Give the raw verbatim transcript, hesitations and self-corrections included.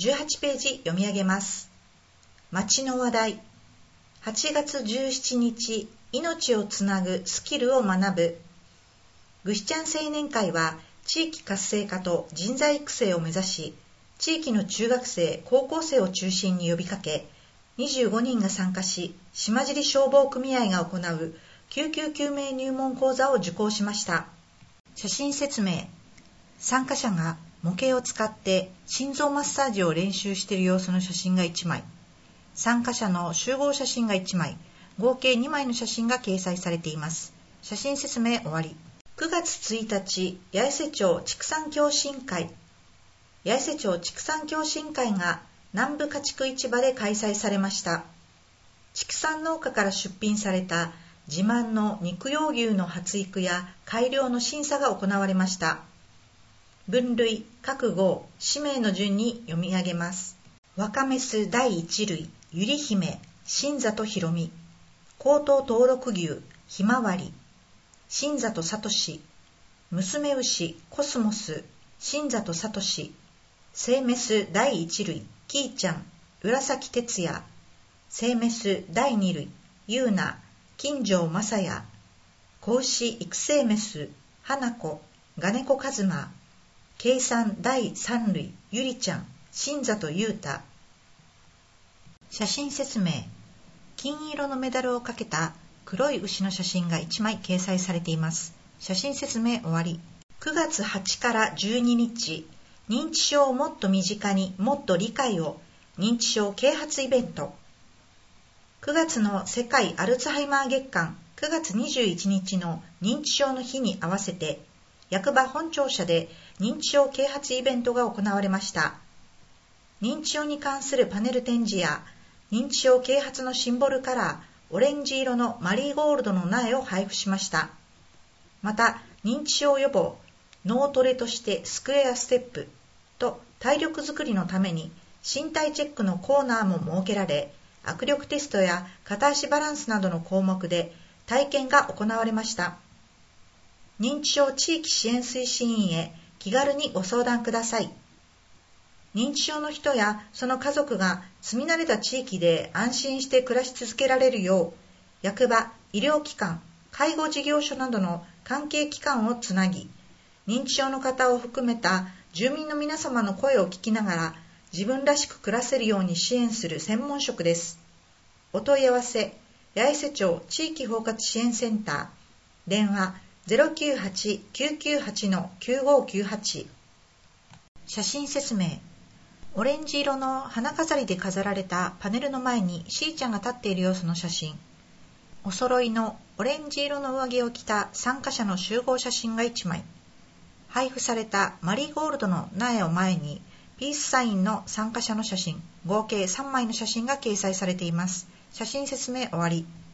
じゅうはちページ読み上げます。街の話題。はちがつじゅうしちにち、命をつなぐスキルを学ぶ。ぐしちゃん青年会は地域活性化と人材育成を目指し、地域の中学生、高校生を中心に呼びかけ、にじゅうごにんが参加し、島尻消防組合が行う救急救命入門講座を受講しました。写真説明。参加者が模型を使って心臓マッサージを練習している様子の写真がいちまい、参加者の集合写真がいちまい、合計にまいの写真が掲載されています。写真説明終わり。くがつついたち、八重瀬町畜産共進会。八重瀬町畜産共進会が南部家畜市場で開催されました。畜産農家から出品された自慢の肉用牛の発育や改良の審査が行われました。分類、各号、氏名の順に読み上げます。若メスだいいち類、ゆり姫、新里ひろみ。高等登録牛、ひまわり。新里さとし。娘牛、コスモス、新里さとし。生メスだいいち類、きーちゃん、浦崎哲也。生メスだいに類、ゆうな、金城正也。子牛育成メス、花子、金子一馬。計算だいさん類、ゆりちゃん、新里優太。写真説明。金色のメダルをかけた黒い牛の写真がいちまい掲載されています。写真説明終わり。くがつはちからじゅうににち、認知症をもっと身近にもっと理解を、認知症啓発イベント。くがつの世界アルツハイマー月間、くがつにじゅういちにちの認知症の日に合わせて、役場本庁舎で認知症啓発イベントが行われました。認知症に関するパネル展示や、認知症啓発のシンボルカラー、オレンジ色のマリーゴールドの苗を配布しました。また、認知症予防、脳トレとしてスクエアステップと体力づくりのために身体チェックのコーナーも設けられ、握力テストや片足バランスなどの項目で体験が行われました。認知症地域支援推進員へ気軽にご相談ください。認知症の人やその家族が住み慣れた地域で安心して暮らし続けられるよう、役場、医療機関、介護事業所などの関係機関をつなぎ、認知症の方を含めた住民の皆様の声を聞きながら自分らしく暮らせるように支援する専門職です。お問い合わせ、八重瀬町地域包括支援センター、電話 ゼロきゅうはち きゅうきゅうはち きゅうごきゅうはち。写真説明。オレンジ色の花飾りで飾られたパネルの前にしーちゃんが立っている様子の写真。お揃いのオレンジ色の上着を着た参加者の集合写真がいちまい。配布されたマリーゴールドの苗を前にピースサインの参加者の写真、合計さんまいの写真が掲載されています。写真説明終わり。